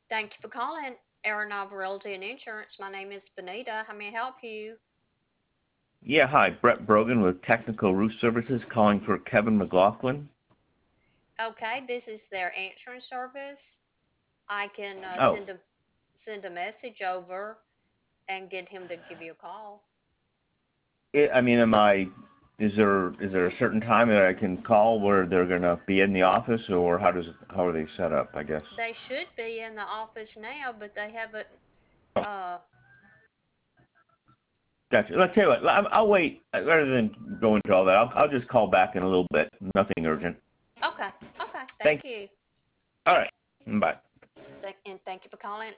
Thank you for calling Aeronautic Realty and Insurance. My name is Benita. How may I help you? Yeah, hi. Brett Brogan with Technical Roof Services calling for Kevin McLaughlin. Okay, this is their answering service. I can Oh, send a message over and get him to give you a call. I mean, is there a certain time that I can call where they're gonna be in the office, or how are they set up? I guess. They should be in the office now, but they haven't. Oh, Uh, gotcha. Let's tell you what. I'll wait rather than go into all that. I'll just call back in a little bit. Nothing urgent. okay, okay. Thank. Thank you, All right. Bye. and thank you for calling